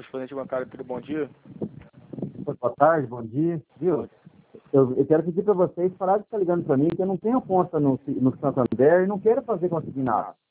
correspondente bancário, tudo bom dia? Boa tarde, bom dia. Viu? Eu quero pedir para vocês parar de estar ligando para mim, que eu não tenho conta no Santander e não quero fazer consignado.